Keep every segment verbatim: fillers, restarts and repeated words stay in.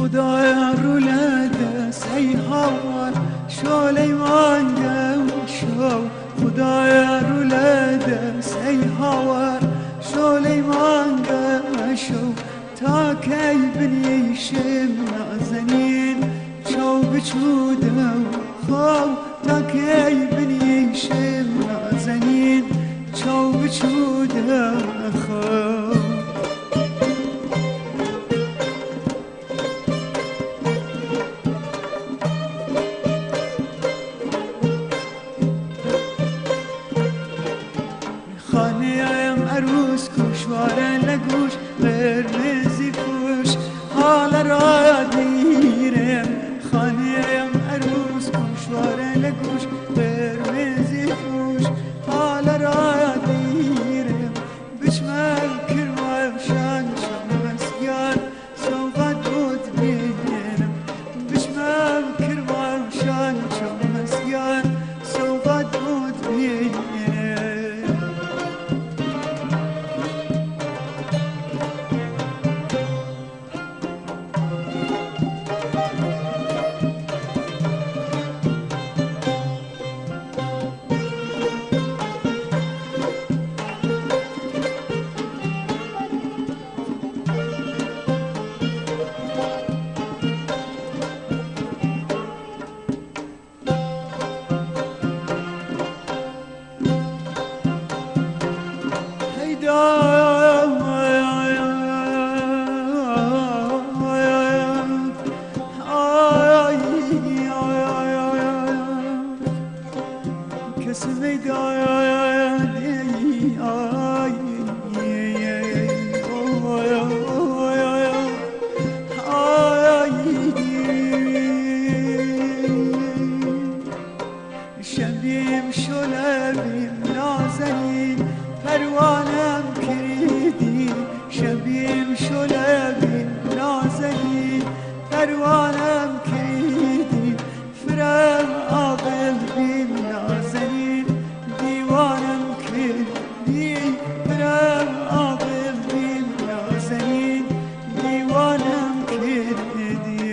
خدایا روله دست ای هوار شعله مانده شو خدایا روله دست ای هوار شعله مانده شو تا کی بنیشم نازنین چو بچودم خو تا کی بنیشم نازنین چو بچودم خو خانه‌ام عروس گوشواره لگوش قرمزی پوش حال را دیرم خانه‌ام عروس گوشواره لگوش قرمزی پوش حال را دیرم بچمن کرم شان شمسیار سوقت بود بینم بچمن کرم شان شمسیار سوقت بود بینم شبیم شلبیم نازنین پروانم کردی شبیم شلبیم نازنین پروانم کردی فرم آقل بیم نازنین دیوانم کردی فرم آقل بیم نازنین دیوانم کردی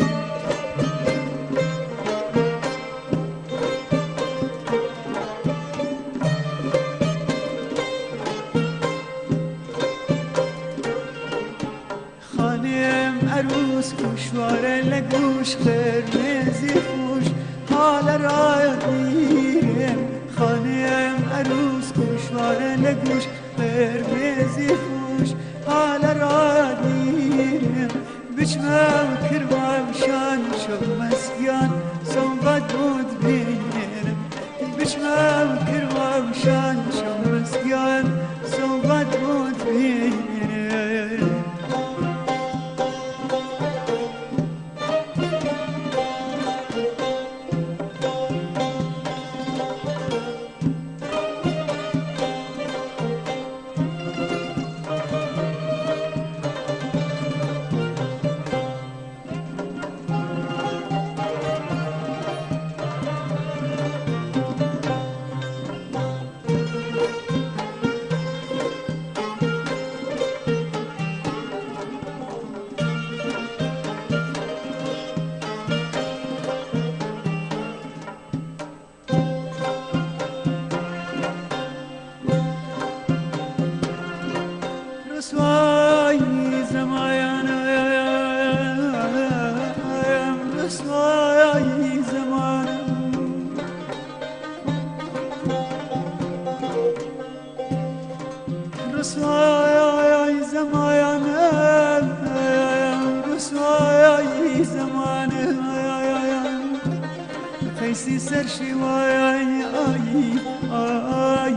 عروس گوشواره لگوش قرمزی پوش حال را دیرم خانه‌ام عروس گوشواره لگوش قرمزی پوش حال را دیرم بچمم کرمم شان شو مسیان سوقت بود بینم بچمم کرمم شان شو مسیان سوقت بود بینم رسوای زمان رسوای زمان رسوای زمان رسوای زمان قیسی سر شوای آی آی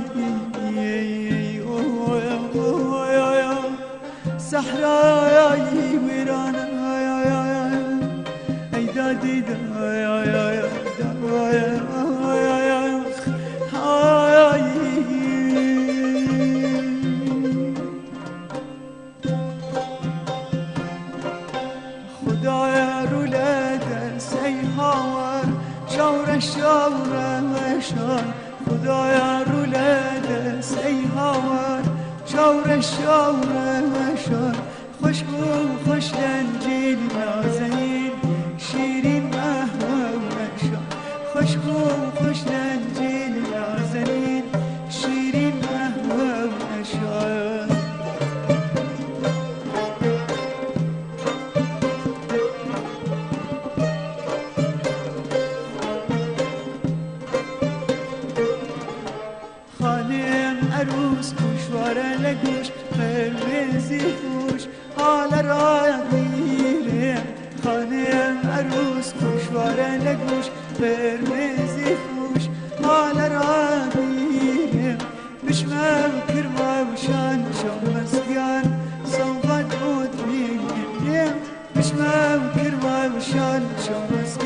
صحرای ویران ای دادی دای خدایا روله دست ای هوار شور شور شور خدایا روله دست ای هوار شور شور شور خوش خوش دنجیل نازنین کشواره لگوش قرمزی پوش حال را دیره خانه عروس کشواره لگوش قرمزی پوش حال را دیره بشمه و کرما و شان شمسگان صوبت بود میگیم بشمه و کرما و شان شمسگان